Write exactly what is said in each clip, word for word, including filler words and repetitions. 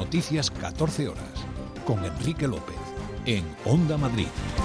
Noticias catorce horas, con Enrique López, en Onda Madrid.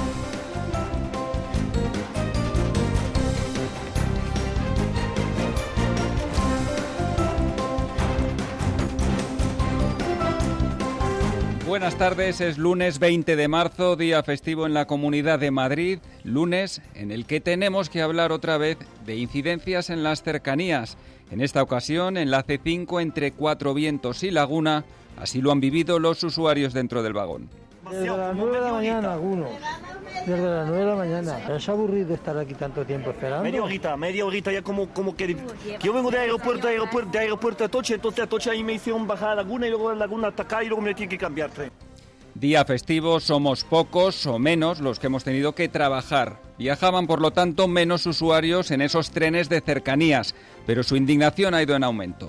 Buenas tardes, es lunes veinte de marzo, día festivo en la Comunidad de Madrid, lunes en el que tenemos que hablar otra vez de incidencias en las cercanías. En esta ocasión, en la C cinco entre Cuatro Vientos y Laguna, así lo han vivido los usuarios dentro del vagón. Desde las nueve de la mañana, algunos. Desde las nueve de la mañana. ¿Es aburrido estar aquí tanto tiempo esperando? Media horita, media horita ya como, como que... que yo vengo de aeropuerto, de aeropuerto, de aeropuerto a Atocha, entonces a Atocha ahí me hicieron bajar a Laguna y luego de Laguna hasta acá y luego me tienen que cambiar tren. Día festivo, somos pocos o menos los que hemos tenido que trabajar. Viajaban, por lo tanto, menos usuarios en esos trenes de cercanías, pero su indignación ha ido en aumento.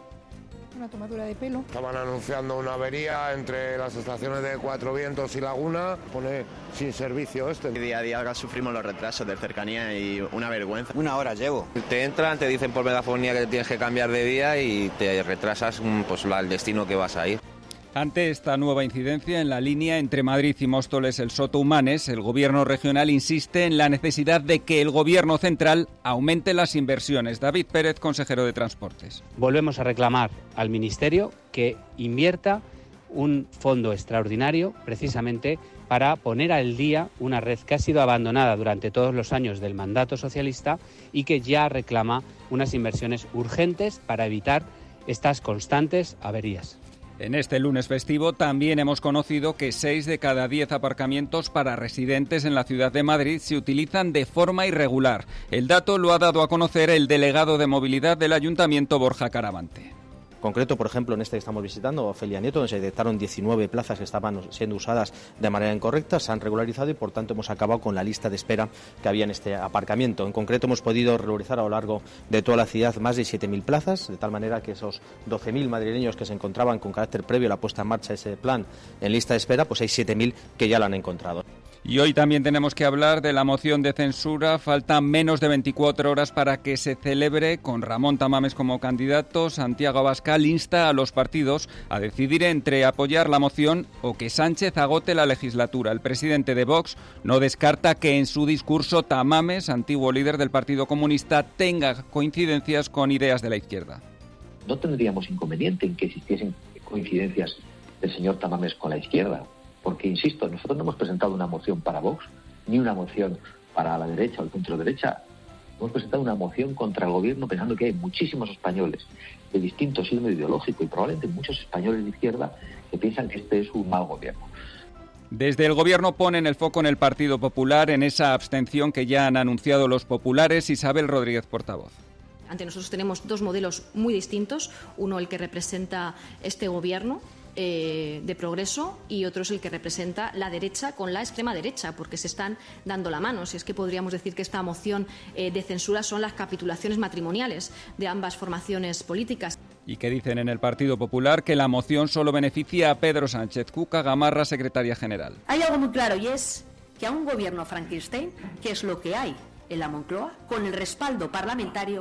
Una tomadura de pelo. Estaban anunciando una avería entre las estaciones de Cuatro Vientos y Laguna, pone sin servicio este. Día a día sufrimos los retrasos de cercanía y una vergüenza. Una hora llevo. Te entran, te dicen por megafonía que te tienes que cambiar de día y te retrasas pues al destino que vas a ir. Ante esta nueva incidencia en la línea entre Madrid y Móstoles El Soto Humanes, el Gobierno regional insiste en la necesidad de que el Gobierno central aumente las inversiones. David Pérez, consejero de Transportes. Volvemos a reclamar al Ministerio que invierta un fondo extraordinario precisamente para poner al día una red que ha sido abandonada durante todos los años del mandato socialista y que ya reclama unas inversiones urgentes para evitar estas constantes averías. En este lunes festivo también hemos conocido que seis de cada diez aparcamientos para residentes en la ciudad de Madrid se utilizan de forma irregular. El dato lo ha dado a conocer el delegado de movilidad del Ayuntamiento, Borja Caravante. En concreto, por ejemplo, en este que estamos visitando, Ofelia Nieto, donde se detectaron diecinueve plazas que estaban siendo usadas de manera incorrecta, se han regularizado y, por tanto, hemos acabado con la lista de espera que había en este aparcamiento. En concreto, hemos podido regularizar a lo largo de toda la ciudad más de siete mil plazas, de tal manera que esos doce mil madrileños que se encontraban con carácter previo a la puesta en marcha de ese plan en lista de espera, pues hay siete mil que ya la han encontrado. Y hoy también tenemos que hablar de la moción de censura. Faltan menos de veinticuatro horas para que se celebre, con Ramón Tamames como candidato. Santiago Abascal insta a los partidos a decidir entre apoyar la moción o que Sánchez agote la legislatura. El presidente de Vox no descarta que en su discurso Tamames, antiguo líder del Partido Comunista, tenga coincidencias con ideas de la izquierda. No tendríamos inconveniente en que existiesen coincidencias del señor Tamames con la izquierda. Porque, insisto, nosotros no hemos presentado una moción para Vox, ni una moción para la derecha o el centro derecha. Hemos presentado una moción contra el gobierno pensando que hay muchísimos españoles de distinto signo ideológico y probablemente muchos españoles de izquierda que piensan que este es un mal gobierno. Desde el Gobierno ponen el foco en el Partido Popular, en esa abstención que ya han anunciado los populares. Isabel Rodríguez, portavoz. Ante nosotros tenemos dos modelos muy distintos. Uno, el que representa este gobierno eh, de progreso, y otro es el que representa la derecha con la extrema derecha, porque se están dando la mano. Si es que podríamos decir que esta moción eh, de censura son las capitulaciones matrimoniales de ambas formaciones políticas. ¿Y qué dicen en el Partido Popular? Que la moción solo beneficia a Pedro Sánchez. Cuca Gamarra, secretaria general. Hay algo muy claro, y es que a un gobierno Frankenstein, que es lo que hay en la Moncloa, con el respaldo parlamentario,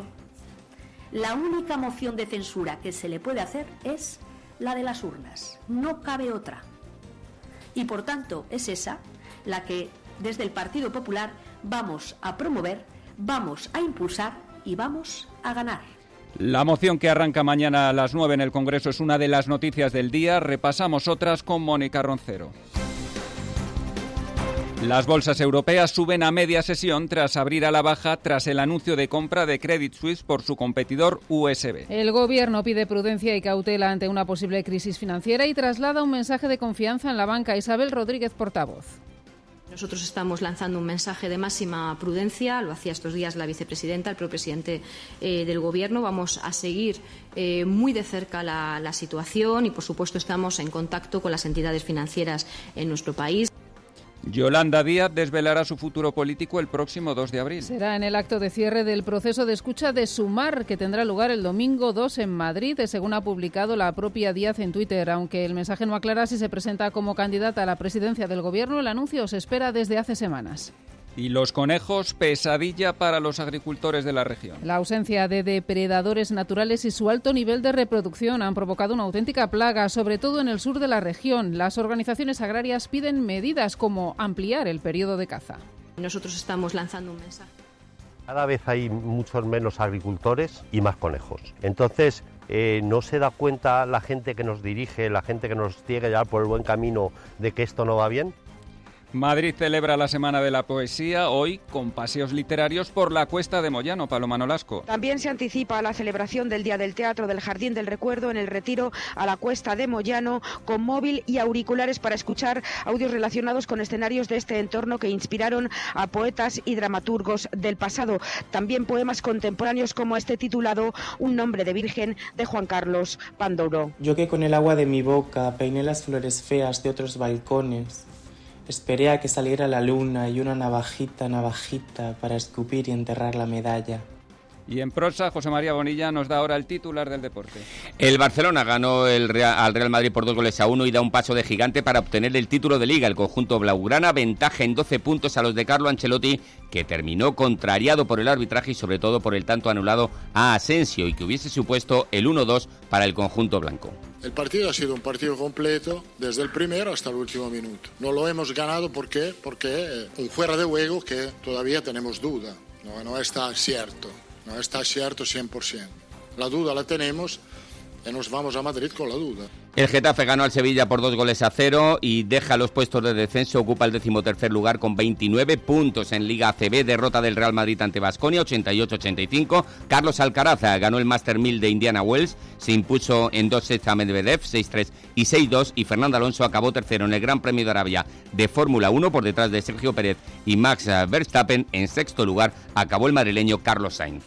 la única moción de censura que se le puede hacer es la de las urnas. No cabe otra. Y por tanto es esa la que desde el Partido Popular vamos a promover, vamos a impulsar y vamos a ganar. La moción que arranca mañana a las nueve en el Congreso es una de las noticias del día. Repasamos otras con Mónica Roncero. Las bolsas europeas suben a media sesión tras abrir a la baja tras el anuncio de compra de Credit Suisse por su competidor U S B. El Gobierno pide prudencia y cautela ante una posible crisis financiera y traslada un mensaje de confianza en la banca. Isabel Rodríguez, portavoz. Nosotros estamos lanzando un mensaje de máxima prudencia, lo hacía estos días la vicepresidenta, el propio presidente eh, del Gobierno. Vamos a seguir eh, muy de cerca la, la situación y, por supuesto, estamos en contacto con las entidades financieras en nuestro país. Yolanda Díaz desvelará su futuro político el próximo dos de abril. Será en el acto de cierre del proceso de escucha de Sumar, que tendrá lugar el domingo dos en Madrid, según ha publicado la propia Díaz en Twitter. Aunque el mensaje no aclara si se presenta como candidata a la presidencia del Gobierno, el anuncio se espera desde hace semanas. Y los conejos, pesadilla para los agricultores de la región. La ausencia de depredadores naturales y su alto nivel de reproducción han provocado una auténtica plaga, sobre todo en el sur de la región. Las organizaciones agrarias piden medidas como ampliar el periodo de caza. Nosotros estamos lanzando un mensaje. Cada vez hay muchos menos agricultores y más conejos. Entonces, eh, no se da cuenta la gente que nos dirige, la gente que nos tiene que llevar por el buen camino de que esto no va bien. Madrid celebra la Semana de la Poesía, hoy con paseos literarios por la Cuesta de Moyano. Paloma Nolasco. También se anticipa la celebración del Día del Teatro del Jardín del Recuerdo en el retiro a la Cuesta de Moyano, con móvil y auriculares para escuchar audios relacionados con escenarios de este entorno que inspiraron a poetas y dramaturgos del pasado. También poemas contemporáneos como este titulado Un nombre de virgen, de Juan Carlos Pandoro. Yo que con el agua de mi boca peiné las flores feas de otros balcones. Esperé a que saliera la luna y una navajita, navajita para escupir y enterrar la medalla. Y en prosa, José María Bonilla nos da ahora el titular del deporte. El Barcelona ganó el Real, al Real Madrid por dos goles a uno y da un paso de gigante para obtener el título de Liga. El conjunto blaugrana ventaja en doce puntos a los de Carlo Ancelotti, que terminó contrariado por el arbitraje y sobre todo por el tanto anulado a Asensio y que hubiese supuesto el uno dos para el conjunto blanco. El partido ha sido un partido completo desde el primero hasta el último minuto. No lo hemos ganado ¿por qué? Porque un fuera de juego que todavía tenemos duda, no, no está cierto. No está cierto cien por ciento. La duda la tenemos y nos vamos a Madrid con la duda. El Getafe ganó al Sevilla por dos goles a cero y deja los puestos de descenso. Ocupa el decimotercer lugar con veintinueve puntos en Liga A C B. Derrota del Real Madrid ante Baskonia, ochenta y ocho a ochenta y cinco. Carlos Alcaraz ganó el Master mil de Indiana Wells. Se impuso en dos sets a Medvedev, seis tres y seis dos. Y Fernando Alonso acabó tercero en el Gran Premio de Arabia de Fórmula uno por detrás de Sergio Pérez y Max Verstappen. En sexto lugar acabó el madrileño Carlos Sainz.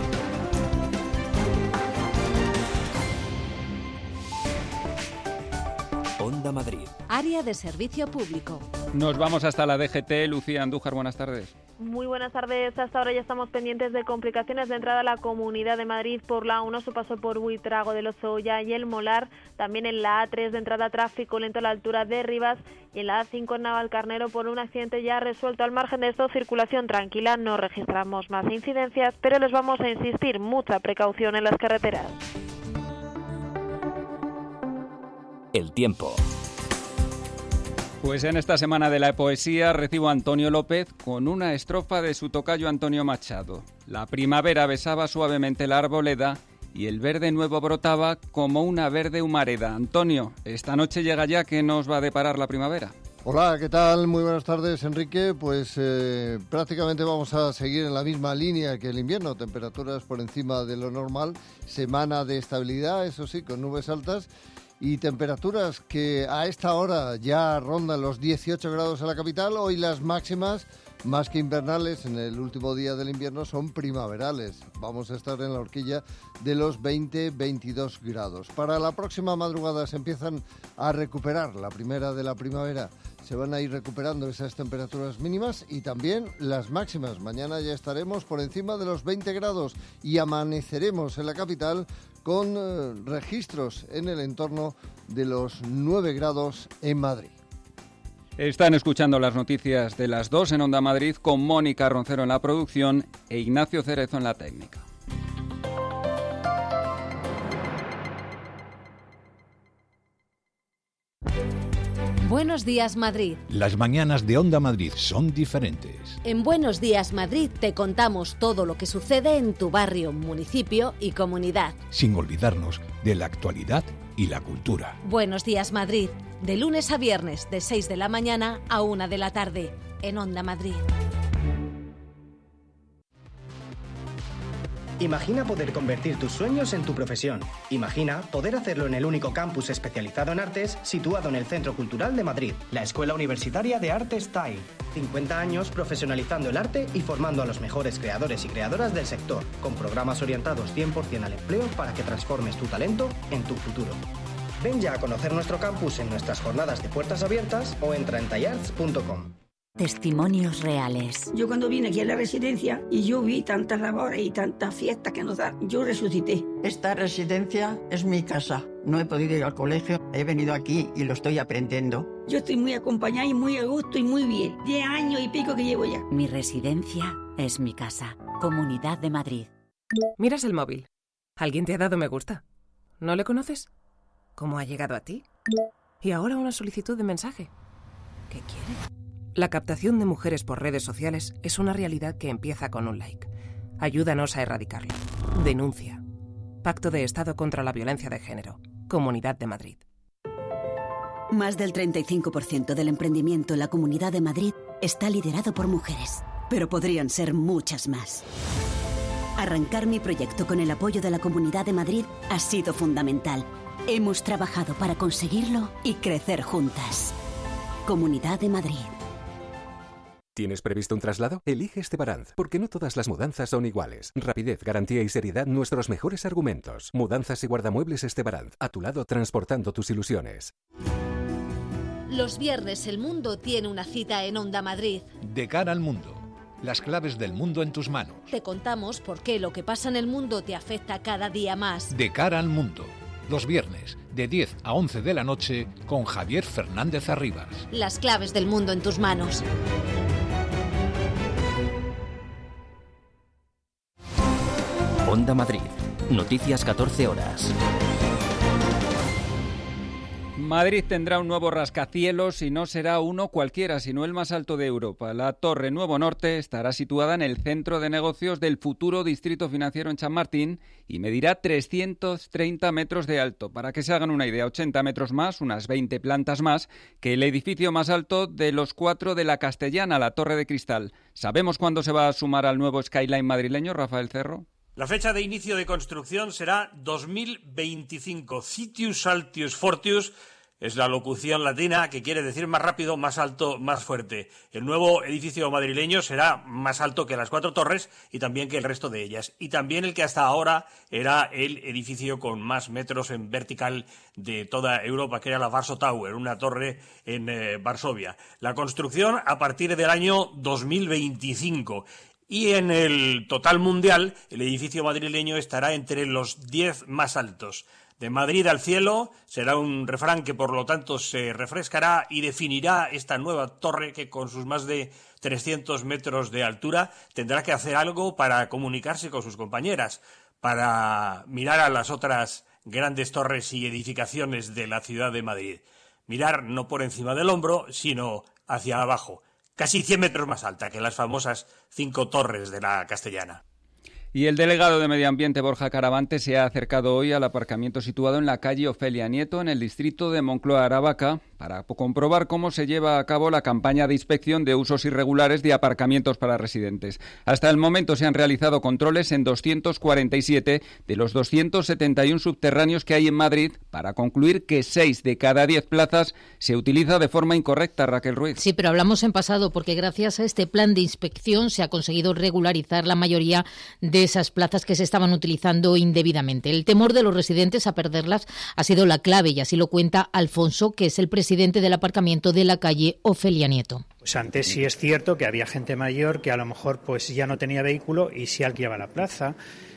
Onda Madrid. Área de servicio público. Nos vamos hasta la D G T. Lucía Andújar, buenas tardes. Muy buenas tardes. Hasta ahora ya estamos pendientes de complicaciones de entrada a la Comunidad de Madrid por la uno, su paso por Buitrago de Lozoya y el Molar. También en la A tres de entrada tráfico lento a la altura de Rivas y en la A cinco en Navalcarnero por un accidente ya resuelto. Al margen de esto, circulación tranquila. No registramos más incidencias, pero les vamos a insistir, mucha precaución en las carreteras. El tiempo. Pues en esta semana de la poesía recibo a Antonio López con una estrofa de su tocayo Antonio Machado. La primavera besaba suavemente la arboleda y el verde nuevo brotaba como una verde humareda. Antonio, esta noche llega ya, ¿qué nos va a deparar la primavera? Hola, ¿qué tal? Muy buenas tardes, Enrique. Pues eh, prácticamente vamos a seguir en la misma línea que el invierno. Temperaturas por encima de lo normal, semana de estabilidad, eso sí, con nubes altas. Y temperaturas que a esta hora ya rondan los dieciocho grados en la capital. Hoy las máximas, más que invernales, en el último día del invierno son primaverales. Vamos a estar en la horquilla de los veinte a veintidós grados. Para la próxima madrugada se empiezan a recuperar, la primera de la primavera. Se van a ir recuperando esas temperaturas mínimas y también las máximas. Mañana ya estaremos por encima de los veinte grados y amaneceremos en la capital con eh, registros en el entorno de los nueve grados en Madrid. Están escuchando las noticias de las dos en Onda Madrid con Mónica Roncero en la producción e Ignacio Cerezo en la técnica. Buenos días, Madrid. Las mañanas de Onda Madrid son diferentes. En Buenos días, Madrid te contamos todo lo que sucede en tu barrio, municipio y comunidad. Sin olvidarnos de la actualidad y la cultura. Buenos días, Madrid. De lunes a viernes, de seis de la mañana a una de la tarde, en Onda Madrid. Imagina poder convertir tus sueños en tu profesión. Imagina poder hacerlo en el único campus especializado en artes situado en el Centro Cultural de Madrid, la Escuela Universitaria de Arte Style. cincuenta años profesionalizando el arte y formando a los mejores creadores y creadoras del sector, con programas orientados cien por ciento al empleo para que transformes tu talento en tu futuro. Ven ya a conocer nuestro campus en nuestras jornadas de puertas abiertas o entra en tallarts punto com. Testimonios reales. Yo cuando vine aquí a la residencia y yo vi tantas labores y tantas fiestas que nos dan, yo resucité. Esta residencia es mi casa. No he podido ir al colegio, he venido aquí y lo estoy aprendiendo. Yo estoy muy acompañada y muy a gusto y muy bien. Diez años y pico que llevo ya. Mi residencia es mi casa. Comunidad de Madrid. Miras el móvil. ¿Alguien te ha dado me gusta? ¿No le conoces? ¿Cómo ha llegado a ti? Y ahora una solicitud de mensaje. ¿Qué quiere? La captación de mujeres por redes sociales es una realidad que empieza con un like. Ayúdanos a erradicarla. Denuncia. Pacto de Estado contra la Violencia de Género. Comunidad de Madrid. Más del treinta y cinco por ciento del emprendimiento en la Comunidad de Madrid está liderado por mujeres, pero podrían ser muchas más. Arrancar mi proyecto con el apoyo de la Comunidad de Madrid ha sido fundamental. Hemos trabajado para conseguirlo y crecer juntas. Comunidad de Madrid. ¿Tienes previsto un traslado? Elige Estebaranz, porque no todas las mudanzas son iguales. Rapidez, garantía y seriedad, nuestros mejores argumentos. Mudanzas y guardamuebles Estebaranz, a tu lado transportando tus ilusiones. Los viernes el mundo tiene una cita en Onda Madrid. De cara al mundo. Las claves del mundo en tus manos. Te contamos por qué lo que pasa en el mundo te afecta cada día más. De cara al mundo. Los viernes, de diez a once de la noche, con Javier Fernández Arribas. Las claves del mundo en tus manos. Onda Madrid. Noticias catorce horas. Madrid tendrá un nuevo rascacielos y no será uno cualquiera, sino el más alto de Europa. La Torre Nuevo Norte estará situada en el centro de negocios del futuro distrito financiero en Chamartín y medirá trescientos treinta metros de alto. Para que se hagan una idea, ochenta metros más, unas veinte plantas más, que el edificio más alto de los cuatro de la Castellana, la Torre de Cristal. ¿Sabemos cuándo se va a sumar al nuevo skyline madrileño, Rafael Cerro? La fecha de inicio de construcción será dos mil veinticinco. Citius Altius Fortius es la locución latina que quiere decir más rápido, más alto, más fuerte. El nuevo edificio madrileño será más alto que las cuatro torres y también que el resto de ellas. Y también el que hasta ahora era el edificio con más metros en vertical de toda Europa, que era la Warsaw Tower, una torre en eh, Varsovia. La construcción a partir del año dos mil veinticinco. Y en el total mundial, el edificio madrileño estará entre los diez más altos. De Madrid al cielo será un refrán que, por lo tanto, se refrescará y definirá esta nueva torre que, con sus más de trescientos metros de altura, tendrá que hacer algo para comunicarse con sus compañeras, para mirar a las otras grandes torres y edificaciones de la ciudad de Madrid. Mirar no por encima del hombro, sino hacia abajo. Casi cien metros más alta que las famosas cinco torres de la Castellana. Y el delegado de Medio Ambiente, Borja Caravante, se ha acercado hoy al aparcamiento situado en la calle Ofelia Nieto, en el distrito de Moncloa-Aravaca, para comprobar cómo se lleva a cabo la campaña de inspección de usos irregulares de aparcamientos para residentes. Hasta el momento se han realizado controles en doscientos cuarenta y siete de los doscientos setenta y uno subterráneos que hay en Madrid, para concluir que seis de cada diez plazas se utiliza de forma incorrecta, Raquel Ruiz. Sí, pero hablamos en pasado porque gracias a este plan de inspección se ha conseguido regularizar la mayoría de esas plazas que se estaban utilizando indebidamente. El temor de los residentes a perderlas ha sido la clave y así lo cuenta Alfonso, que es el presidente del aparcamiento de la calle Ofelia Nieto. Pues antes sí es cierto que había gente mayor que a lo mejor pues ya no tenía vehículo y sí alquilaba la plaza.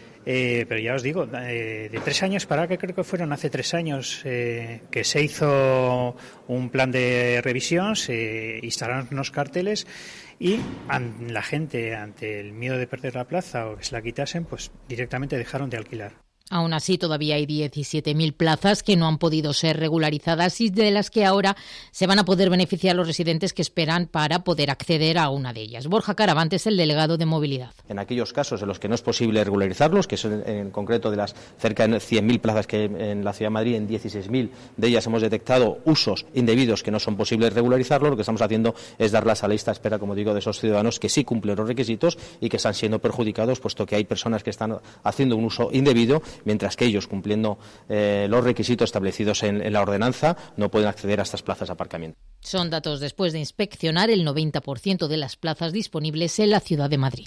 Eh, pero ya os digo, eh, de tres años para que creo que fueron hace tres años eh, que se hizo un plan de revisión, se instalaron unos carteles y an, la gente, ante el miedo de perder la plaza o que se la quitasen, pues directamente dejaron de alquilar. Aún así, todavía hay diecisiete mil plazas que no han podido ser regularizadas y de las que ahora se van a poder beneficiar los residentes que esperan para poder acceder a una de ellas. Borja Caravante es el delegado de movilidad. En aquellos casos en los que no es posible regularizarlos, que son en concreto de las cerca de cien mil plazas que en la Ciudad de Madrid, en dieciséis mil de ellas hemos detectado usos indebidos que no son posibles regularizarlos, lo que estamos haciendo es darlas a la lista de espera, como digo, de esos ciudadanos que sí cumplen los requisitos y que están siendo perjudicados, puesto que hay personas que están haciendo un uso indebido, mientras que ellos, cumpliendo eh, los requisitos establecidos en, en la ordenanza, no pueden acceder a estas plazas de aparcamiento. Son datos después de inspeccionar el noventa por ciento de las plazas disponibles en la Ciudad de Madrid.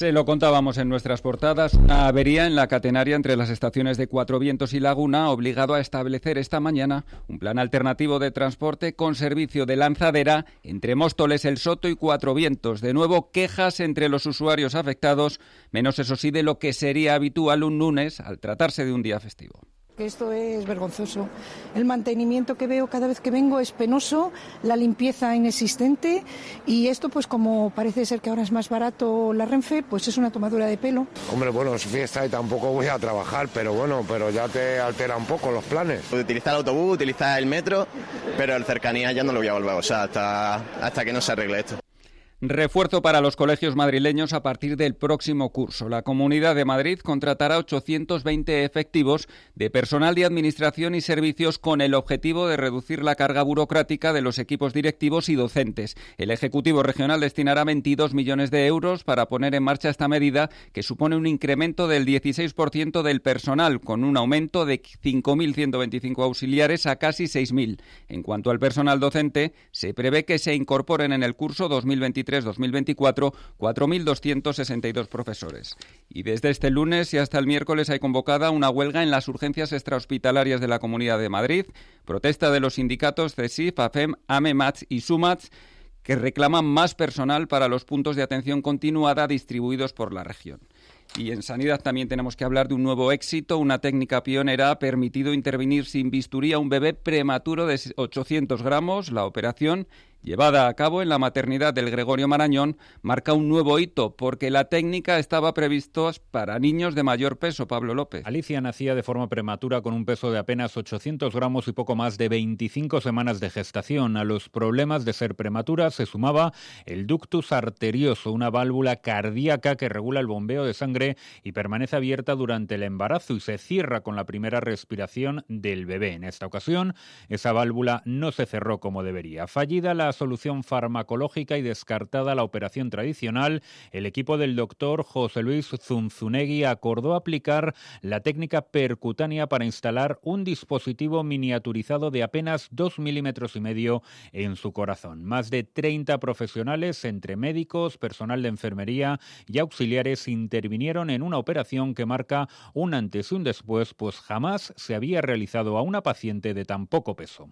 Se lo contábamos en nuestras portadas, una avería en la catenaria entre las estaciones de Cuatro Vientos y Laguna ha obligado a establecer esta mañana un plan alternativo de transporte con servicio de lanzadera entre Móstoles, El Soto y Cuatro Vientos. De nuevo, quejas entre los usuarios afectados, menos eso sí de lo que sería habitual un lunes al tratarse de un día festivo. Esto es vergonzoso. El mantenimiento que veo cada vez que vengo es penoso, la limpieza inexistente y esto pues como parece ser que ahora es más barato la Renfe, pues es una tomadura de pelo. Hombre, bueno, es fiesta y tampoco voy a trabajar, pero bueno, pero ya te altera un poco los planes. Utilizar el autobús, utilizar el metro, pero el cercanía ya no lo voy a volver a usar hasta, hasta que no se arregle esto. Refuerzo para los colegios madrileños a partir del próximo curso. La Comunidad de Madrid contratará ochocientos veinte efectivos de personal de administración y servicios con el objetivo de reducir la carga burocrática de los equipos directivos y docentes. El Ejecutivo Regional destinará veintidós millones de euros para poner en marcha esta medida, que supone un incremento del dieciséis por ciento del personal, con un aumento de cinco mil ciento veinticinco auxiliares a casi seis mil. En cuanto al personal docente, se prevé que se incorporen en el curso dos mil veintitrés dos mil veinticuatro cuatro mil doscientos sesenta y dos profesores. Y desde este lunes y hasta el miércoles hay convocada una huelga en las urgencias extrahospitalarias de la Comunidad de Madrid, protesta de los sindicatos CESIF, AFEM, AMEMATS y SUMATS, que reclaman más personal para los puntos de atención continuada distribuidos por la región. Y en sanidad también tenemos que hablar de un nuevo éxito. Una técnica pionera ha permitido intervenir sin bisturí a un bebé prematuro de ochocientos gramos. La operación, llevada a cabo en la maternidad del Gregorio Marañón, marca un nuevo hito porque la técnica estaba prevista para niños de mayor peso. Pablo López. Alicia nacía de forma prematura con un peso de apenas ochocientos gramos y poco más de veinticinco semanas de gestación. A los problemas de ser prematura se sumaba el ductus arterioso, una válvula cardíaca que regula el bombeo de sangre y permanece abierta durante el embarazo y se cierra con la primera respiración del bebé. En esta ocasión, esa válvula no se cerró como debería. Fallida la solución farmacológica y descartada la operación tradicional, el equipo del doctor José Luis Zunzunegui acordó aplicar la técnica percutánea para instalar un dispositivo miniaturizado de apenas dos milímetros y medio en su corazón. Más de treinta profesionales, entre médicos, personal de enfermería y auxiliares, intervinieron en una operación que marca un antes y un después, pues jamás se había realizado a una paciente de tan poco peso.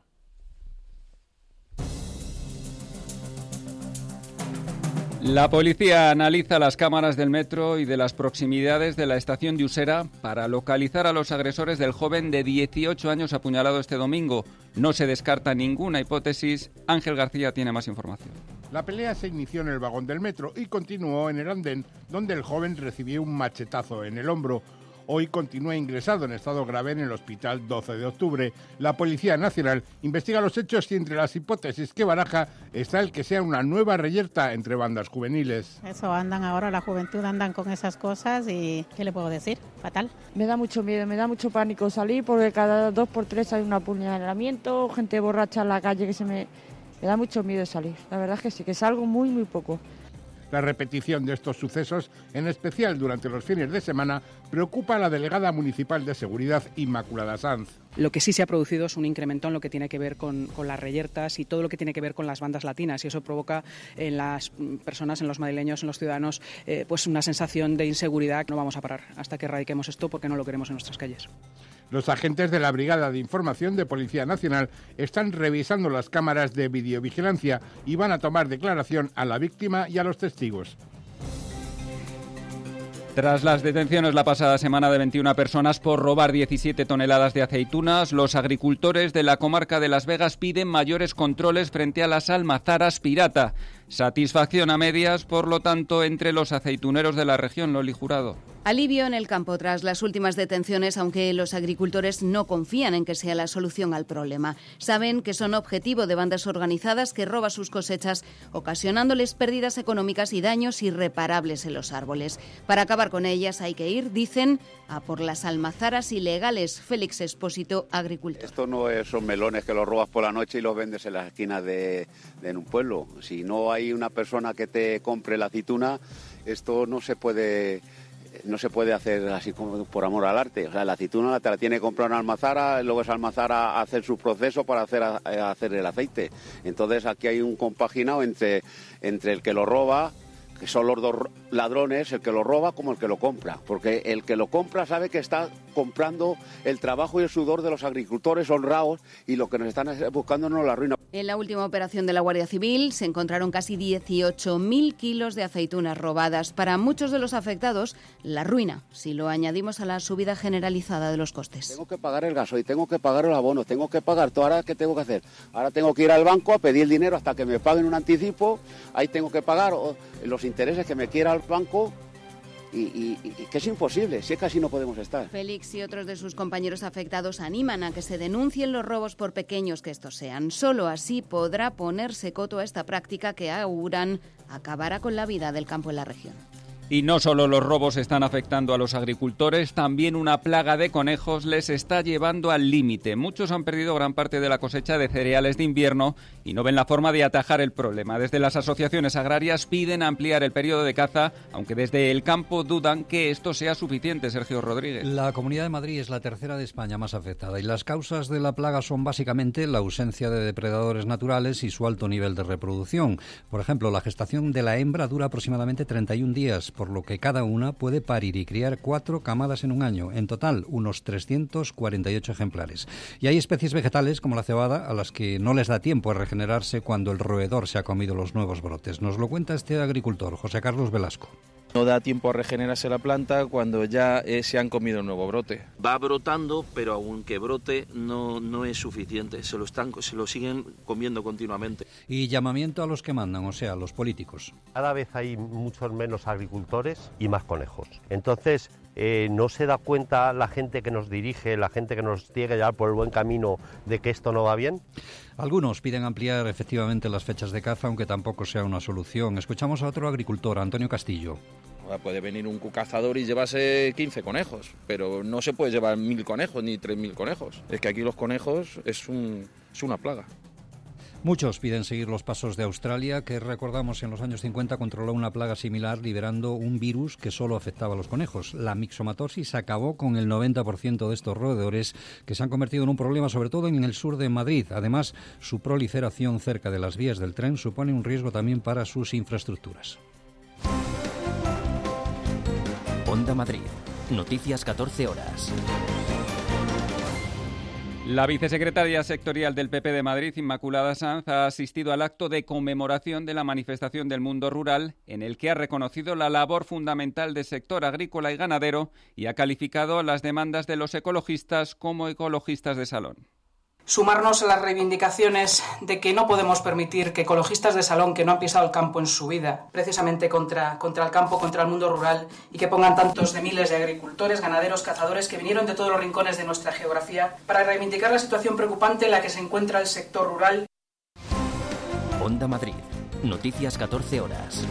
La policía analiza las cámaras del metro y de las proximidades de la estación de Usera para localizar a los agresores del joven de dieciocho años apuñalado este domingo. No se descarta ninguna hipótesis. Ángel García tiene más información. La pelea se inició en el vagón del metro y continuó en el andén, donde el joven recibió un machetazo en el hombro. Hoy continúa ingresado en estado grave en el hospital doce de octubre. La Policía Nacional investiga los hechos y entre las hipótesis que baraja está el que sea una nueva reyerta entre bandas juveniles. Eso andan ahora, la juventud andan con esas cosas y ¿qué le puedo decir? Fatal. Me da mucho miedo, me da mucho pánico salir porque cada dos por tres hay un apuñalamiento, gente borracha en la calle que se me... Me da mucho miedo salir, la verdad es que sí, que salgo muy, muy poco. La repetición de estos sucesos, en especial durante los fines de semana, preocupa a la delegada municipal de Seguridad, Inmaculada Sanz. Lo que sí se ha producido es un incremento en lo que tiene que ver con, con las reyertas y todo lo que tiene que ver con las bandas latinas, y eso provoca en las personas, en los madrileños, en los ciudadanos, eh, pues una sensación de inseguridad. No vamos a parar hasta que erradiquemos esto porque no lo queremos en nuestras calles. Los agentes de la Brigada de Información de Policía Nacional están revisando las cámaras de videovigilancia y van a tomar declaración a la víctima y a los testigos. Tras las detenciones la pasada semana de veintiuna personas por robar diecisiete toneladas de aceitunas, los agricultores de la comarca de Las Vegas piden mayores controles frente a las almazaras pirata. Satisfacción a medias, por lo tanto, entre los aceituneros de la región. Loli Jurado. Alivio en el campo tras las últimas detenciones, aunque los agricultores no confían en que sea la solución al problema. Saben que son objetivo de bandas organizadas que roban sus cosechas, ocasionándoles pérdidas económicas y daños irreparables en los árboles. Para acabar con ellas hay que ir, dicen, a por las almazaras ilegales. Félix Expósito, agricultor. Esto no es, son melones que los robas por la noche y los vendes en las esquinas de, de en un pueblo. Si no hay una persona que te compre la aceituna, esto no se puede... No se puede hacer así como por amor al arte. O sea, la aceituna te la tiene que comprar una almazara, luego esa almazara hacer su proceso para hacer, hacer el aceite. Entonces aquí hay un compaginado entre, entre el que lo roba, que son los dos ladrones, el que lo roba como el que lo compra, porque el que lo compra sabe que está comprando el trabajo y el sudor de los agricultores honrados y lo que nos están buscando no la ruina. En la última operación de la Guardia Civil se encontraron casi dieciocho mil kilos de aceitunas robadas. Para muchos de los afectados, la ruina, si lo añadimos a la subida generalizada de los costes. Tengo que pagar el gasoil, tengo que pagar el abono, tengo que pagar todo. ¿Ahora qué tengo que hacer? Ahora tengo que ir al banco a pedir el dinero hasta que me paguen un anticipo, ahí tengo que pagar los intereses que me quiera el banco. Y, y, y que es imposible, si es que así no podemos estar. Félix y otros de sus compañeros afectados animan a que se denuncien los robos por pequeños que estos sean. Solo así podrá ponerse coto a esta práctica que auguran acabará con la vida del campo en la región. Y no solo los robos están afectando a los agricultores, también una plaga de conejos les está llevando al límite. Muchos han perdido gran parte de la cosecha de cereales de invierno y no ven la forma de atajar el problema. Desde las asociaciones agrarias piden ampliar el periodo de caza, aunque desde el campo dudan que esto sea suficiente. Sergio Rodríguez. La Comunidad de Madrid es la tercera de España más afectada y las causas de la plaga son básicamente la ausencia de depredadores naturales y su alto nivel de reproducción. Por ejemplo, la gestación de la hembra dura aproximadamente treinta y un días, por lo que cada una puede parir y criar cuatro camadas en un año, en total unos trescientos cuarenta y ocho ejemplares. Y hay especies vegetales como la cebada a las que no les da tiempo a regenerarse cuando el roedor se ha comido los nuevos brotes. Nos lo cuenta este agricultor, José Carlos Velasco. No da tiempo a regenerarse la planta cuando ya eh, se han comido el nuevo brote. Va brotando, pero aunque brote no, no es suficiente, se lo, están, se lo siguen comiendo continuamente. Y llamamiento a los que mandan, o sea, a los políticos. Cada vez hay muchos menos agricultores y más conejos. Entonces, eh, no se da cuenta la gente que nos dirige, la gente que nos tiene que llevar por el buen camino de que esto no va bien. Algunos piden ampliar efectivamente las fechas de caza, aunque tampoco sea una solución. Escuchamos a otro agricultor, Antonio Castillo. Puede venir un cazador y llevarse quince conejos, pero no se puede llevar mil conejos ni tres mil conejos. Es que aquí los conejos es, un, es una plaga. Muchos piden seguir los pasos de Australia, que recordamos en los años cincuenta controló una plaga similar liberando un virus que solo afectaba a los conejos. La mixomatosis acabó con el noventa por ciento de estos roedores, que se han convertido en un problema sobre todo en el sur de Madrid. Además, su proliferación cerca de las vías del tren supone un riesgo también para sus infraestructuras. Onda Madrid. Noticias catorce horas. La vicesecretaria sectorial del P P de Madrid, Inmaculada Sanz, ha asistido al acto de conmemoración de la manifestación del mundo rural, en el que ha reconocido la labor fundamental del sector agrícola y ganadero y ha calificado las demandas de los ecologistas como ecologistas de salón. Sumarnos a las reivindicaciones de que no podemos permitir que ecologistas de salón que no han pisado el campo en su vida, precisamente contra, contra el campo, contra el mundo rural, y que pongan tantos de miles de agricultores, ganaderos, cazadores que vinieron de todos los rincones de nuestra geografía para reivindicar la situación preocupante en la que se encuentra el sector rural. Onda Madrid. Noticias catorce horas.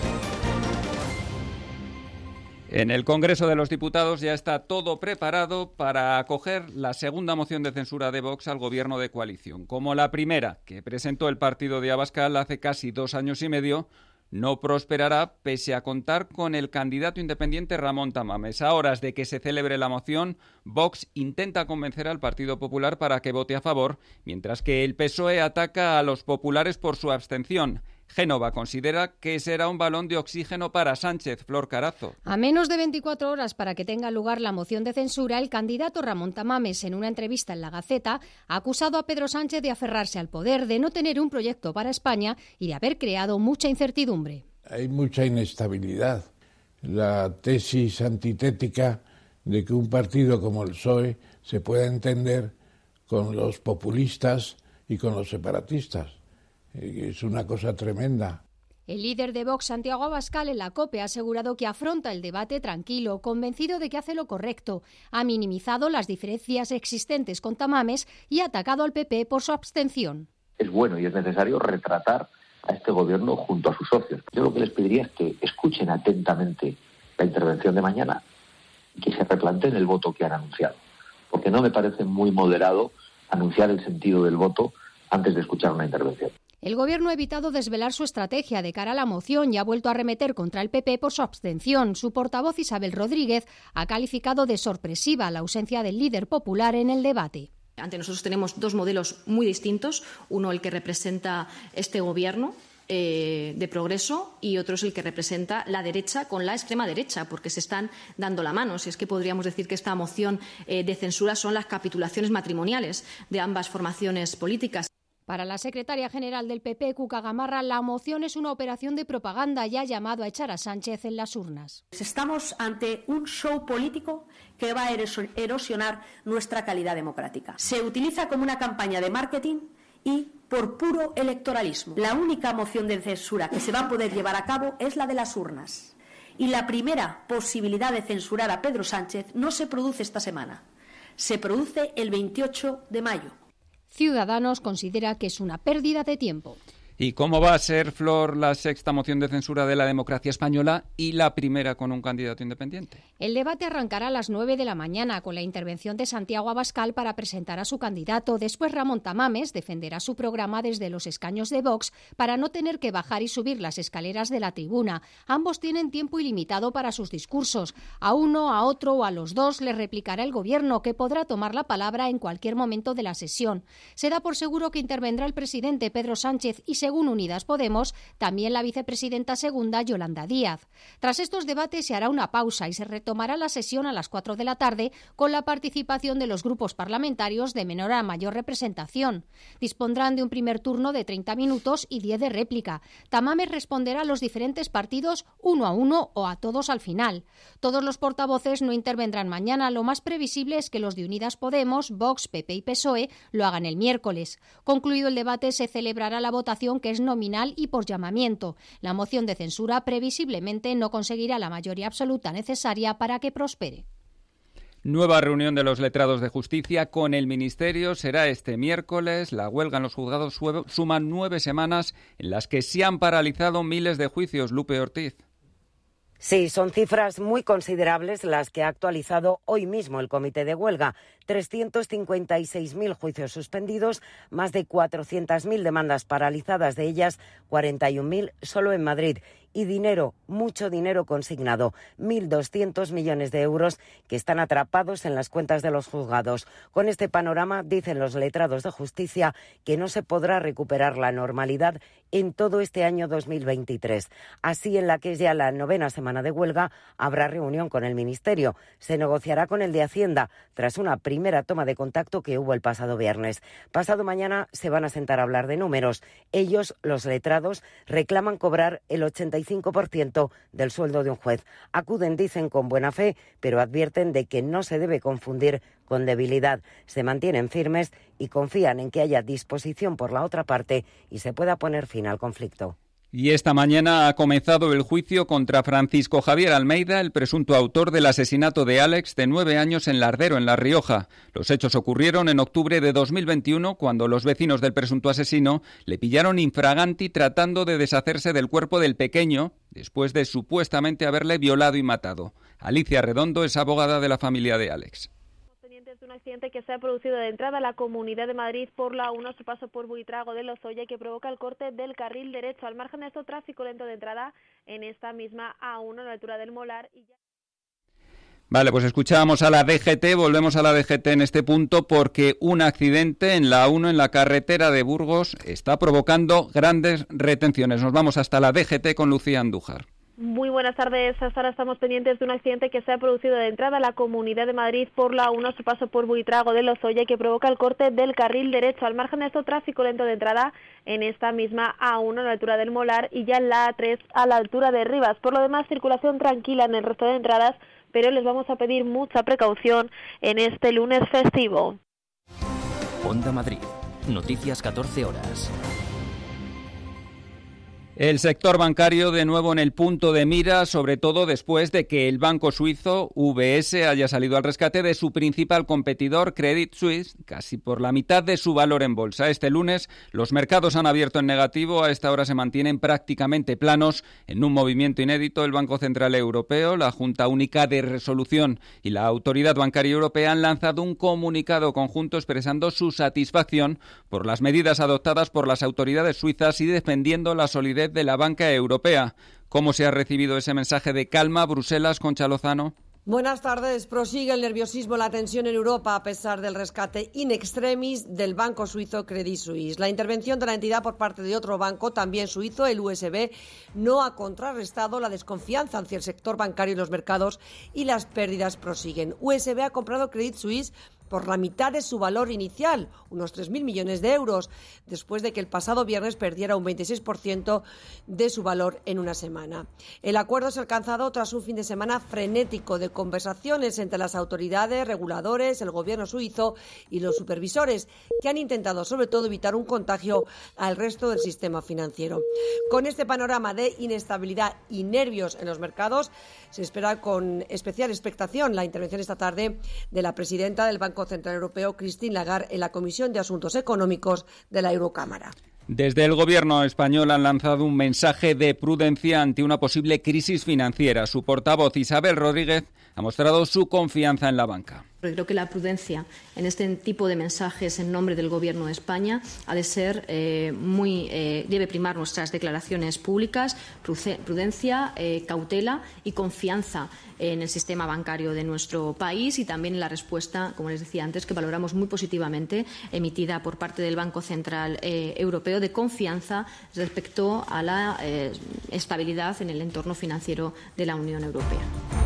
En el Congreso de los Diputados ya está todo preparado para acoger la segunda moción de censura de Vox al gobierno de coalición. Como la primera, que presentó el partido de Abascal hace casi dos años y medio, no prosperará pese a contar con el candidato independiente Ramón Tamames. A horas de que se celebre la moción, Vox intenta convencer al Partido Popular para que vote a favor, mientras que el P S O E ataca a los populares por su abstención. Génova considera que será un balón de oxígeno para Sánchez. Flor Carazo. A menos de veinticuatro horas para que tenga lugar la moción de censura, el candidato Ramón Tamames, en una entrevista en La Gaceta, ha acusado a Pedro Sánchez de aferrarse al poder, de no tener un proyecto para España y de haber creado mucha incertidumbre. Hay mucha inestabilidad. La tesis antitética de que un partido como el P S O E se pueda entender con los populistas y con los separatistas. Es una cosa tremenda. El líder de Vox, Santiago Abascal, en la COPE ha asegurado que afronta el debate tranquilo, convencido de que hace lo correcto. Ha minimizado las diferencias existentes con Tamames y ha atacado al P P por su abstención. Es bueno y es necesario retratar a este gobierno junto a sus socios. Yo lo que les pediría es que escuchen atentamente la intervención de mañana y que se replanteen el voto que han anunciado. Porque no me parece muy moderado anunciar el sentido del voto antes de escuchar una intervención. El Gobierno ha evitado desvelar su estrategia de cara a la moción y ha vuelto a arremeter contra el P P por su abstención. Su portavoz, Isabel Rodríguez, ha calificado de sorpresiva la ausencia del líder popular en el debate. Ante nosotros tenemos dos modelos muy distintos. Uno, el que representa este Gobierno, eh, de progreso y otro es el que representa la derecha con la extrema derecha, porque se están dando la mano. Si es que podríamos decir que esta moción eh, de censura son las capitulaciones matrimoniales de ambas formaciones políticas. Para la secretaria general del P P, Cuca Gamarra, la moción es una operación de propaganda y ha llamado a echar a Sánchez en las urnas. Estamos ante un show político que va a erosionar nuestra calidad democrática. Se utiliza como una campaña de marketing y por puro electoralismo. La única moción de censura que se va a poder llevar a cabo es la de las urnas. Y la primera posibilidad de censurar a Pedro Sánchez no se produce esta semana. Se produce el veintiocho de mayo. Ciudadanos considera que es una pérdida de tiempo. ¿Y cómo va a ser, Flor, la sexta moción de censura de la democracia española y la primera con un candidato independiente? El debate arrancará a las nueve de la mañana con la intervención de Santiago Abascal para presentar a su candidato. Después Ramón Tamames defenderá su programa desde los escaños de Vox para no tener que bajar y subir las escaleras de la tribuna. Ambos tienen tiempo ilimitado para sus discursos. A uno, a otro o a los dos les replicará el Gobierno, que podrá tomar la palabra en cualquier momento de la sesión. Se da por seguro que intervendrá el presidente Pedro Sánchez y se Según Unidas Podemos, también la vicepresidenta segunda, Yolanda Díaz. Tras estos debates se hará una pausa y se retomará la sesión a las cuatro de la tarde con la participación de los grupos parlamentarios de menor a mayor representación. Dispondrán de un primer turno de treinta minutos y diez de réplica. Tamames responderá a los diferentes partidos uno a uno o a todos al final. Todos los portavoces no intervendrán mañana. Lo más previsible es que los de Unidas Podemos, Vox, P P y P S O E lo hagan el miércoles. Concluido el debate, se celebrará la votación, que es nominal y por llamamiento. La moción de censura previsiblemente no conseguirá la mayoría absoluta necesaria para que prospere. Nueva reunión de los letrados de justicia con el Ministerio será este miércoles. La huelga en los juzgados suma nueve semanas en las que se han paralizado miles de juicios. Lupe Ortiz. Sí, son cifras muy considerables las que ha actualizado hoy mismo el Comité de Huelga. trescientos cincuenta y seis mil juicios suspendidos, más de cuatrocientas mil demandas paralizadas, de ellas cuarenta y un mil solo en Madrid. Y dinero, mucho dinero consignado, mil doscientos millones de euros que están atrapados en las cuentas de los juzgados. Con este panorama, dicen los letrados de justicia que no se podrá recuperar la normalidad en todo este año dos mil veintitrés. Así, en la que es ya la novena semana de huelga, habrá reunión con el Ministerio. Se negociará con el de Hacienda, tras una primera toma de contacto que hubo el pasado viernes. Pasado mañana se van a sentar a hablar de números. Ellos, los letrados, reclaman cobrar el ochenta y cinco por ciento del sueldo de un juez. Acuden, dicen, con buena fe, pero advierten de que no se debe confundir con debilidad. Se mantienen firmes y confían en que haya disposición por la otra parte y se pueda poner fin al conflicto. Y esta mañana ha comenzado el juicio contra Francisco Javier Almeida, el presunto autor del asesinato de Alex, de nueve años, en Lardero, en La Rioja. Los hechos ocurrieron en octubre de dos mil veintiuno, cuando los vecinos del presunto asesino le pillaron infraganti tratando de deshacerse del cuerpo del pequeño, después de supuestamente haberle violado y matado. Alicia Redondo es abogada de la familia de Alex. De un accidente que se ha producido de entrada a la Comunidad de Madrid por la uno, su paso por Buitrago de Lozoya, que provoca el corte del carril derecho. Al margen de esto, tráfico lento de entrada en esta misma A uno a la altura del Molar. Y ya... Vale, pues escuchábamos a la D G T, volvemos a la D G T en este punto porque un accidente en la A uno, en la carretera de Burgos, está provocando grandes retenciones. Nos vamos hasta la D G T con Lucía Andújar. Muy buenas tardes. Hasta ahora estamos pendientes de un accidente que se ha producido de entrada a la Comunidad de Madrid por la uno, su paso por Buitrago de Lozoya, que provoca el corte del carril derecho. Al margen de esto, tráfico lento de entrada en esta misma A uno a la altura del Molar y ya en la A tres a la altura de Rivas. Por lo demás, circulación tranquila en el resto de entradas, pero les vamos a pedir mucha precaución en este lunes festivo. Onda Madrid. Noticias catorce horas. El sector bancario de nuevo en el punto de mira, sobre todo después de que el banco suizo U B S haya salido al rescate de su principal competidor, Credit Suisse, casi por la mitad de su valor en bolsa. Este lunes los mercados han abierto en negativo, a esta hora se mantienen prácticamente planos. En un movimiento inédito, el Banco Central Europeo, la Junta Única de Resolución y la Autoridad Bancaria Europea han lanzado un comunicado conjunto expresando su satisfacción por las medidas adoptadas por las autoridades suizas y defendiendo la solidez de la banca europea. ¿Cómo se ha recibido ese mensaje de calma, Bruselas, Concha Lozano? Buenas tardes. Prosigue el nerviosismo, la tensión en Europa a pesar del rescate in extremis del banco suizo Credit Suisse. La intervención de la entidad por parte de otro banco, también suizo, el U S B, no ha contrarrestado la desconfianza hacia el sector bancario y los mercados y las pérdidas prosiguen. U S B ha comprado Credit Suisse por la mitad de su valor inicial, unos tres mil millones de euros, después de que el pasado viernes perdiera un veintiséis por ciento de su valor en una semana. El acuerdo se ha alcanzado tras un fin de semana frenético de conversaciones entre las autoridades, reguladores, el gobierno suizo y los supervisores, que han intentado sobre todo evitar un contagio al resto del sistema financiero. Con este panorama de inestabilidad y nervios en los mercados, se espera con especial expectación la intervención esta tarde de la presidenta del Banco Central Europeo, Christine Lagarde, en la Comisión de Asuntos Económicos de la Eurocámara. Desde el Gobierno español han lanzado un mensaje de prudencia ante una posible crisis financiera. Su portavoz, Isabel Rodríguez, ha mostrado su confianza en la banca. Creo que la prudencia en este tipo de mensajes en nombre del Gobierno de España ha de ser eh, muy eh, debe primar nuestras declaraciones públicas, prudencia, eh, cautela y confianza en el sistema bancario de nuestro país y también en la respuesta, como les decía antes, que valoramos muy positivamente, emitida por parte del Banco Central eh, Europeo, de confianza respecto a la eh, estabilidad en el entorno financiero de la Unión Europea.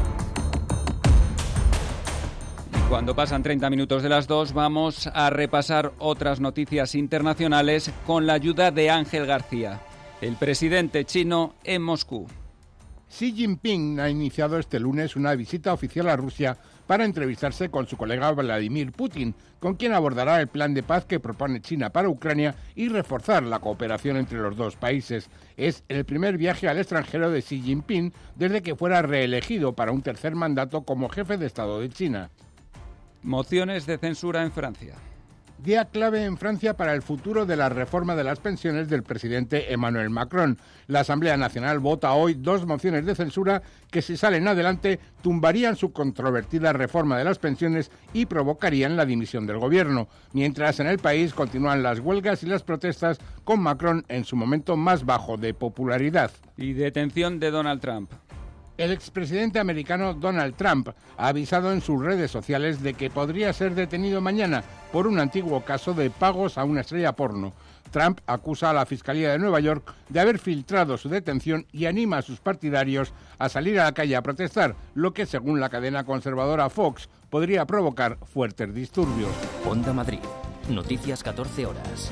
Cuando pasan treinta minutos de las dos, vamos a repasar otras noticias internacionales con la ayuda de Ángel García, el presidente chino en Moscú. Xi Jinping ha iniciado este lunes una visita oficial a Rusia para entrevistarse con su colega Vladimir Putin, con quien abordará el plan de paz que propone China para Ucrania y reforzar la cooperación entre los dos países. Es el primer viaje al extranjero de Xi Jinping desde que fuera reelegido para un tercer mandato como jefe de Estado de China. Mociones de censura en Francia. Día clave en Francia para el futuro de la reforma de las pensiones del presidente Emmanuel Macron. La Asamblea Nacional vota hoy dos mociones de censura que, si salen adelante, tumbarían su controvertida reforma de las pensiones y provocarían la dimisión del gobierno. Mientras en el país continúan las huelgas y las protestas, con Macron en su momento más bajo de popularidad. Y detención de Donald Trump. El expresidente americano Donald Trump ha avisado en sus redes sociales de que podría ser detenido mañana por un antiguo caso de pagos a una estrella porno. Trump acusa a la Fiscalía de Nueva York de haber filtrado su detención y anima a sus partidarios a salir a la calle a protestar, lo que, según la cadena conservadora Fox, podría provocar fuertes disturbios. Onda Madrid. Noticias catorce horas.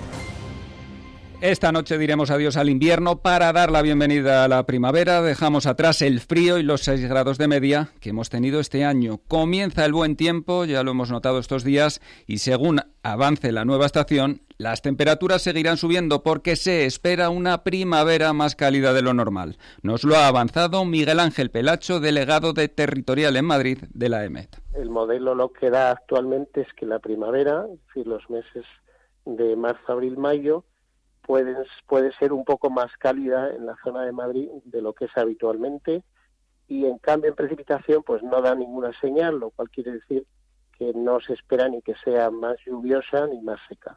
Esta noche diremos adiós al invierno para dar la bienvenida a la primavera. Dejamos atrás el frío y los seis grados de media que hemos tenido este año. Comienza el buen tiempo, ya lo hemos notado estos días, y según avance la nueva estación, las temperaturas seguirán subiendo porque se espera una primavera más cálida de lo normal. Nos lo ha avanzado Miguel Ángel Pelacho, delegado de Territorial en Madrid de la E M E T. El modelo lo que da actualmente es que la primavera, es decir, los meses de marzo, abril, mayo, Puede, puede ser un poco más cálida en la zona de Madrid de lo que es habitualmente y en cambio en precipitación pues no da ninguna señal, lo cual quiere decir que no se espera ni que sea más lluviosa ni más seca.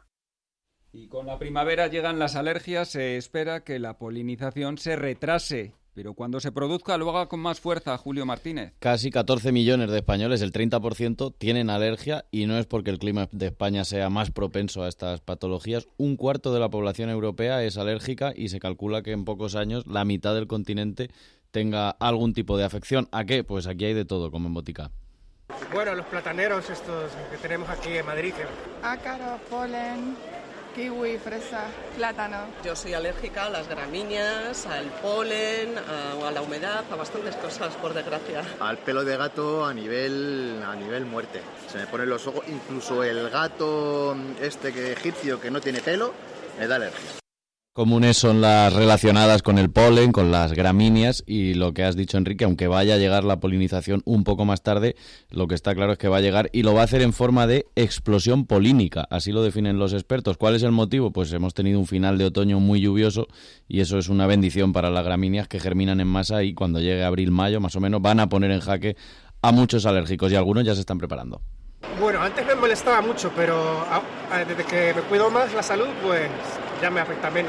Y con la primavera llegan las alergias, se espera que la polinización se retrase, pero cuando se produzca lo haga con más fuerza. Julio Martínez. Casi catorce millones de españoles, el treinta por ciento, tienen alergia y no es porque el clima de España sea más propenso a estas patologías. Un cuarto de la población europea es alérgica y se calcula que en pocos años la mitad del continente tenga algún tipo de afección. ¿A qué? Pues aquí hay de todo, como en Botica. Bueno, los plataneros estos que tenemos aquí en Madrid. Ácaro, polen, kiwi, fresa, plátano. Yo soy alérgica a las gramíneas, al polen, a, a la humedad, a bastantes cosas, por desgracia. Al pelo de gato a nivel a nivel muerte. Se me ponen los ojos, incluso el gato este que egipcio que no tiene pelo, me da alergia. Comunes son las relacionadas con el polen, con las gramíneas y lo que has dicho, Enrique, aunque vaya a llegar la polinización un poco más tarde, lo que está claro es que va a llegar y lo va a hacer en forma de explosión polínica, así lo definen los expertos. ¿Cuál es el motivo? Pues hemos tenido un final de otoño muy lluvioso y eso es una bendición para las gramíneas que germinan en masa y cuando llegue abril, mayo, más o menos, van a poner en jaque a muchos alérgicos y algunos ya se están preparando. Bueno, antes me molestaba mucho, pero desde que me cuido más la salud, pues ya me afecta menos.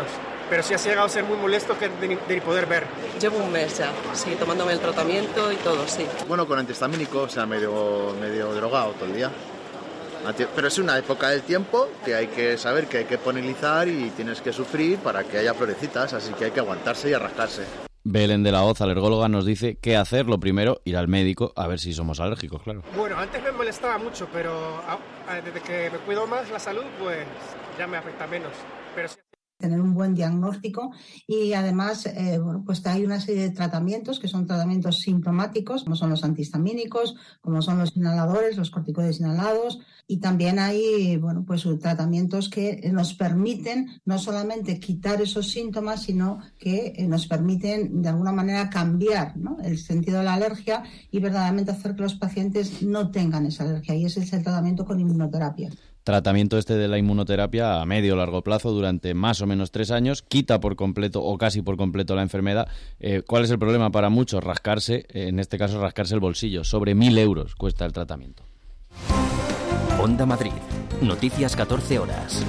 pero sí ha llegado a ser muy molesto que de, de poder ver. Llevo un mes ya, sí, tomándome el tratamiento y todo, sí. Bueno, con antihistamínico, o sea, medio, medio drogado todo el día. Pero es una época del tiempo que hay que saber que hay que polinizar y tienes que sufrir para que haya florecitas, así que hay que aguantarse y arrascarse. Belén de la Hoz, alergóloga, nos dice qué hacer. Lo primero, ir al médico a ver si somos alérgicos, claro. Bueno, antes me molestaba mucho, pero desde que me cuido más la salud, pues ya me afecta menos. Pero sí... Tener un buen diagnóstico y además eh, bueno, pues hay una serie de tratamientos que son tratamientos sintomáticos, como son los antihistamínicos, como son los inhaladores, los corticoides inhalados, y también hay bueno, pues tratamientos que nos permiten no solamente quitar esos síntomas, sino que nos permiten de alguna manera cambiar, ¿no?, el sentido de la alergia y verdaderamente hacer que los pacientes no tengan esa alergia, y ese es el tratamiento con inmunoterapia. Tratamiento este de la inmunoterapia a medio o largo plazo durante más o menos tres años, quita por completo o casi por completo la enfermedad. Eh, ¿Cuál es el problema para muchos? Rascarse, eh, en este caso rascarse el bolsillo. Sobre mil euros cuesta el tratamiento. Onda Madrid. Noticias catorce horas.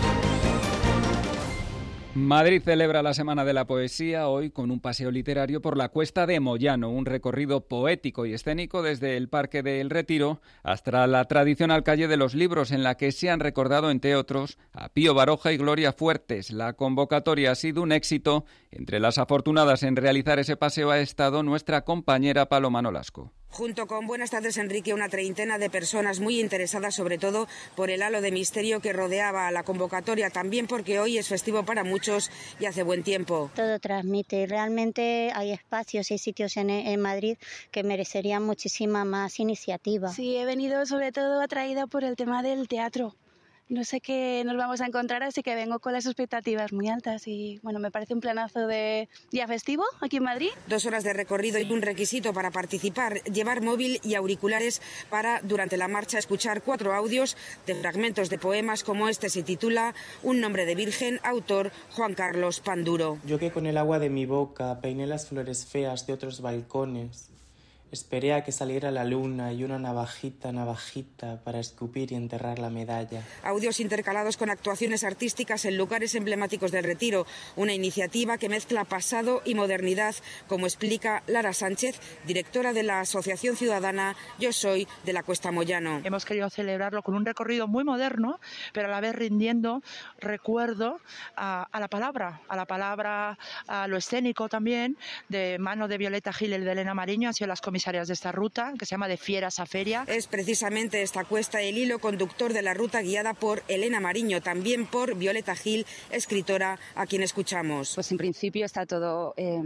Madrid celebra la Semana de la Poesía hoy con un paseo literario por la Cuesta de Moyano, un recorrido poético y escénico desde el Parque del Retiro hasta la tradicional Calle de los Libros, en la que se han recordado, entre otros, a Pío Baroja y Gloria Fuertes. La convocatoria ha sido un éxito. Entre las afortunadas en realizar ese paseo ha estado nuestra compañera Paloma Nolasco. Junto con Buenas tardes, Enrique, una treintena de personas muy interesadas sobre todo por el halo de misterio que rodeaba a la convocatoria, también porque hoy es festivo para muchos y hace buen tiempo. Todo transmite, realmente hay espacios y sitios en, en Madrid que merecerían muchísima más iniciativa. Sí, he venido sobre todo atraída por el tema del teatro. No sé qué nos vamos a encontrar, así que vengo con las expectativas muy altas y bueno, me parece un planazo de día festivo aquí en Madrid. Dos horas de recorrido y un requisito para participar, llevar móvil y auriculares para, durante la marcha, escuchar cuatro audios de fragmentos de poemas como este. Se titula Un nombre de virgen, autor Juan Carlos Panduro. Yo que con el agua de mi boca peiné las flores feas de otros balcones. Esperé a que saliera la luna y una navajita, navajita para escupir y enterrar la medalla. Audios intercalados con actuaciones artísticas en lugares emblemáticos del Retiro. Una iniciativa que mezcla pasado y modernidad, como explica Lara Sánchez, directora de la Asociación Ciudadana Yo Soy de la Cuesta Moyano. Hemos querido celebrarlo con un recorrido muy moderno, pero a la vez rindiendo recuerdo a, a la palabra, a la palabra, a lo escénico también, de mano de Violeta Gil y de Elena Mariño, han sido las comisarias de esta ruta, que se llama De Fieras a Feria. Es precisamente esta cuesta el hilo conductor de la ruta, guiada por Elena Mariño, también por Violeta Gil, escritora a quien escuchamos. Pues en principio está todo eh,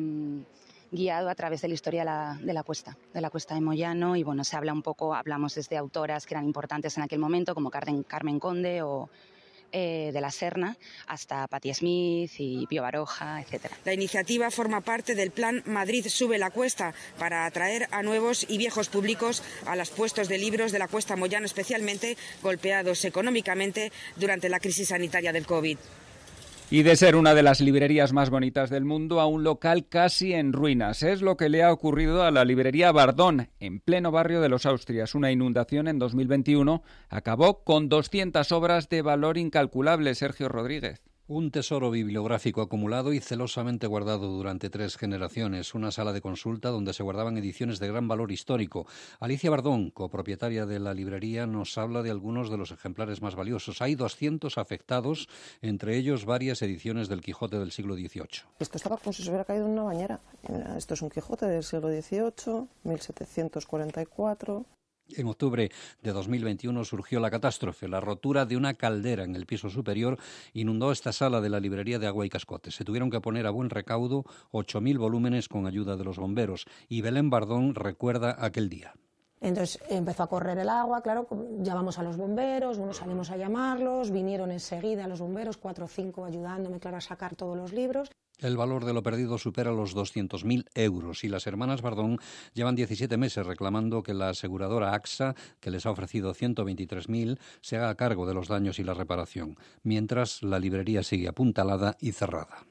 guiado a través de la historia de la, de la cuesta, de la cuesta de Moyano, y bueno, se habla un poco, hablamos desde autoras que eran importantes en aquel momento, como Carmen, Carmen Conde o Eh, de la Serna, hasta Patti Smith y Pío Baroja, etcétera. La iniciativa forma parte del plan Madrid sube la cuesta, para atraer a nuevos y viejos públicos a los puestos de libros de la Cuesta Moyano, especialmente golpeados económicamente durante la crisis sanitaria del COVID. Y de ser una de las librerías más bonitas del mundo a un local casi en ruinas. Es lo que le ha ocurrido a la librería Bardón, en pleno barrio de Los Austrias. Una inundación en dos mil veintiuno acabó con doscientas obras de valor incalculable. Sergio Rodríguez. Un tesoro bibliográfico acumulado y celosamente guardado durante tres generaciones. Una sala de consulta donde se guardaban ediciones de gran valor histórico. Alicia Bardón, copropietaria de la librería, nos habla de algunos de los ejemplares más valiosos. Hay doscientos afectados, entre ellos varias ediciones del Quijote del siglo dieciocho. Esto estaba como si se hubiera caído en una bañera. Esto es un Quijote del siglo dieciocho, mil setecientos cuarenta y cuatro... En octubre de dos mil veintiuno surgió la catástrofe. La rotura de una caldera en el piso superior inundó esta sala de la librería de Agua y Cascote. Se tuvieron que poner a buen recaudo ocho mil volúmenes con ayuda de los bomberos. Y Belén Bardón recuerda aquel día. Entonces empezó a correr el agua, claro, llamamos a los bomberos, bueno, salimos a llamarlos, vinieron enseguida los bomberos, cuatro o cinco ayudándome, claro, a sacar todos los libros. El valor de lo perdido supera los doscientos mil euros y las hermanas Bardón llevan diecisiete meses reclamando que la aseguradora AXA, que les ha ofrecido ciento veintitrés mil, se haga cargo de los daños y la reparación, mientras la librería sigue apuntalada y cerrada.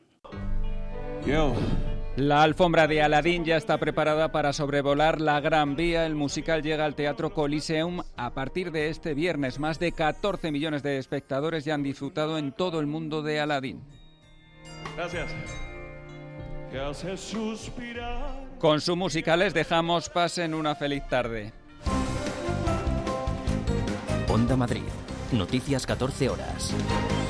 Yo. La alfombra de Aladín ya está preparada para sobrevolar la Gran Vía. El musical llega al Teatro Coliseum a partir de este viernes. Más de catorce millones de espectadores ya han disfrutado en todo el mundo de Aladín. Gracias. Que hace suspirar. Con su música les dejamos. Pasen una feliz tarde. Onda Madrid. Noticias catorce horas.